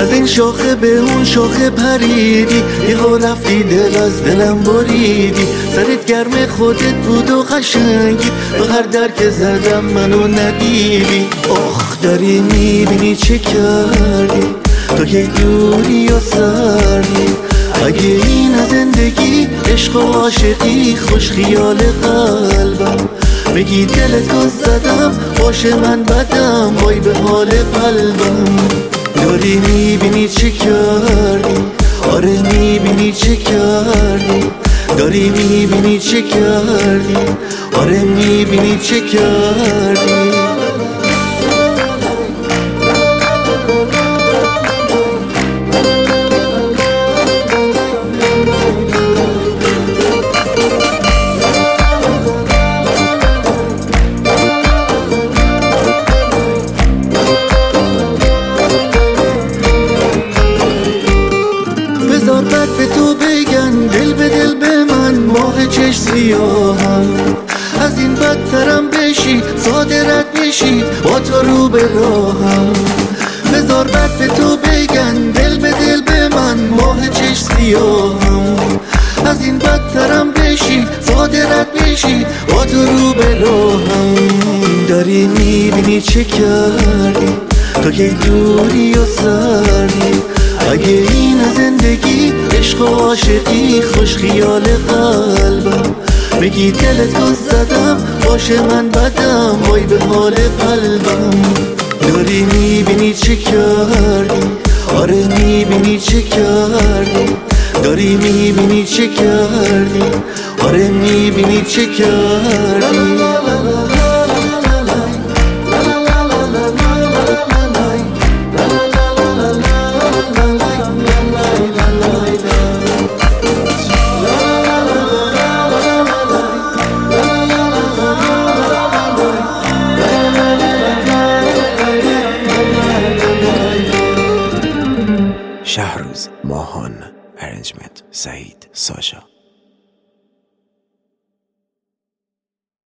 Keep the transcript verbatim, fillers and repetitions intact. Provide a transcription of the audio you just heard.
از این شاخه به اون شاخه پریدی، یهو رفتی دل از دلم بریدی. سرت گرم خودت بود و قشنگی، به هر در که زدم منو ندیدی. آخ داری میبینی چه کردی، تو که دوری یا سردی. اگه این از زندگی عشق و عاشقی خوش خیال قلبم، بگی دلتو زدم باشه من بدم، وای به حال قلبم. داری میبینی چه کردی، آره میبینی چه کردی. داری میبینی چه کردی، آره میبینی چه کردی. بذار بد به تو بگن، دل به دل به من ماه چشم سیاهم. از این بدترم بشی، ساده رد بشی با تو رو به راهم. بذار بد به تو بگن، دل به دل به من ماه چشم سیاهم. از این بدترم بشی، ساده رد بشی با تو رو به راهم. داری میبینی چه کردی، تو که دوری و سردی. اگه این از زندگی عشق و عاشقی خوش خیال قلبم، بگی دلتو زدم باشه من بدم، وای به حال قلبم. داری میبینی چه کردی، آره میبینی چه کردی. داری میبینی چه کردی، آره میبینی چه کردی. شهروز ماهان، ارنجمنت سعید ساشا.